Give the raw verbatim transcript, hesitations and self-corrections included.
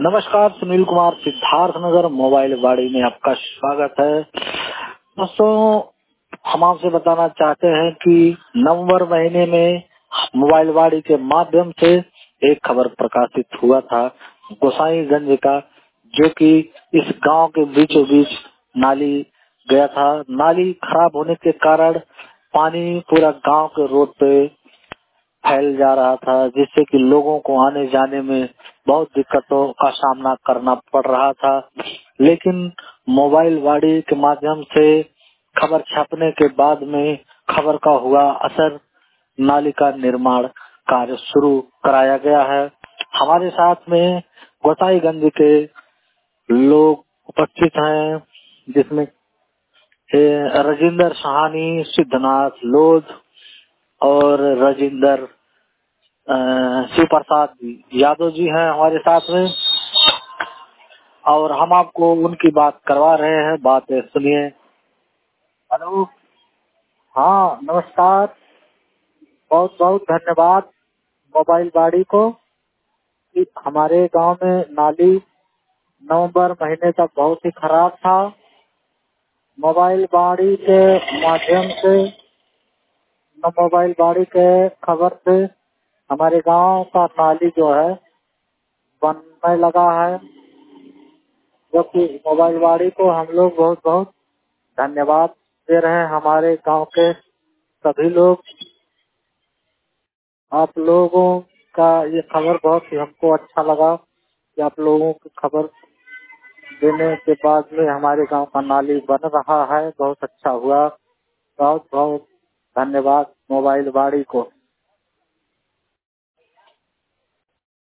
नमस्कार, सुनील कुमार, सिद्धार्थ नगर मोबाइल वाड़ी में आपका स्वागत है। दोस्तों, हम आपसे बताना चाहते हैं कि नवंबर महीने में मोबाइल वाड़ी के माध्यम से एक खबर प्रकाशित हुआ था गोसाईगंज का, जो कि इस गांव के बीचों बीच नाली गया था। नाली खराब होने के कारण पानी पूरा गांव के रोड पे फैल जा रहा था, जिससे कि लोगों को आने जाने में बहुत दिक्कतों का सामना करना पड़ रहा था। लेकिन मोबाइल वाड़ी के माध्यम से खबर छपने के बाद में खबर का हुआ असर, नाली का निर्माण कार्य शुरू कराया गया है। हमारे साथ में गोसाईगंज के लोग उपस्थित हैं, जिसमें राजेंद्र सहानी, सिद्धनाथ लोध और राजेंद्र शिव प्रसाद यादव जी हैं हमारे साथ में, और हम आपको उनकी बात करवा रहे हैं। बात सुनिए। हेलो, हाँ नमस्कार। बहुत बहुत धन्यवाद मोबाइल वाड़ी को कि हमारे गांव में नाली नवंबर महीने तक बहुत ही खराब था। मोबाइल वाड़ी के माध्यम से, मोबाइल वाड़ी के खबर से हमारे गांव का नाली जो है बनने लगा है, जो कि मोबाइल वाड़ी को हम लोग बहुत बहुत धन्यवाद दे रहे हैं। हमारे गांव के सभी लोग, आप लोगों का ये खबर बहुत ही हमको अच्छा लगा कि आप लोगों की खबर देने के बाद में हमारे गांव का नाली बन रहा है। बहुत अच्छा हुआ। बहुत बहुत धन्यवाद मोबाइल वाड़ी को।